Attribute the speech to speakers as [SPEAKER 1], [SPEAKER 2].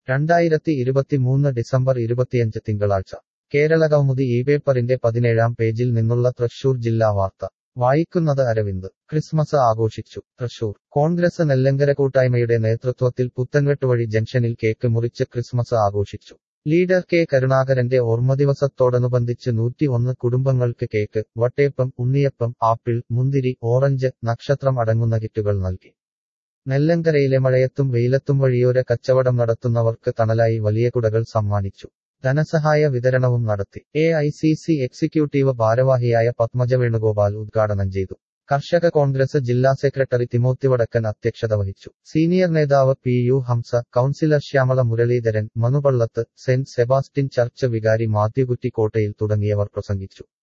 [SPEAKER 1] 2023 December 25 തിങ്കളാഴ്ച കേരളകൗമുദി ഈ പേപ്പറിന്റെ 17-ാം പേജിൽ നിന്നുള്ള തൃശൂർ ജില്ലാ വാർത്ത വായിക്കുന്നത് അരവിന്ദ്. ക്രിസ്മസ് ആഘോഷിച്ചു തൃശൂർ. കോൺഗ്രസ് നെല്ലങ്കര കൂട്ടായ്മയുടെ നേതൃത്വത്തിൽ പുത്തൻവെട്ടുവഴി ജംഗ്ഷനിൽ കേക്ക് മുറിച്ച് ക്രിസ്മസ് ആഘോഷിച്ചു. ലീഡർ കെ കരുണാകരന്റെ ഓർമ്മദിവസത്തോടനുബന്ധിച്ച് 101 കുടുംബങ്ങൾക്ക് കേക്ക്, വട്ടയപ്പം, ഉണ്ണിയപ്പം, ആപ്പിൾ, മുന്തിരി, ഓറഞ്ച്, നക്ഷത്രം അടങ്ങുന്ന കിറ്റുകൾ നൽകി. നെല്ലങ്കരയിലെ മഴയത്തും വെയിലത്തും വഴിയോര കച്ചവടം നടത്തുന്നവർക്ക് തണലായി വലിയ കുടകൾ സമ്മാനിച്ചു. ധനസഹായ വിതരണവും നടത്തി. AICC എക്സിക്യൂട്ടീവ് ഭാരവാഹിയായ പത്മജ വേണുഗോപാൽ ഉദ്ഘാടനം ചെയ്തു. കർഷക കോൺഗ്രസ് ജില്ലാ സെക്രട്ടറി തിമോത്തി വടക്കൻ അധ്യക്ഷത വഹിച്ചു. സീനിയർ നേതാവ് PU Hamsa, councillor Shyamala Muraleedharan, Manupallath, saint Sebastian church വികാരി മാത്യു കുറ്റിക്കോട്ടയിൽ തുടങ്ങിയവർ പ്രസംഗിച്ചു.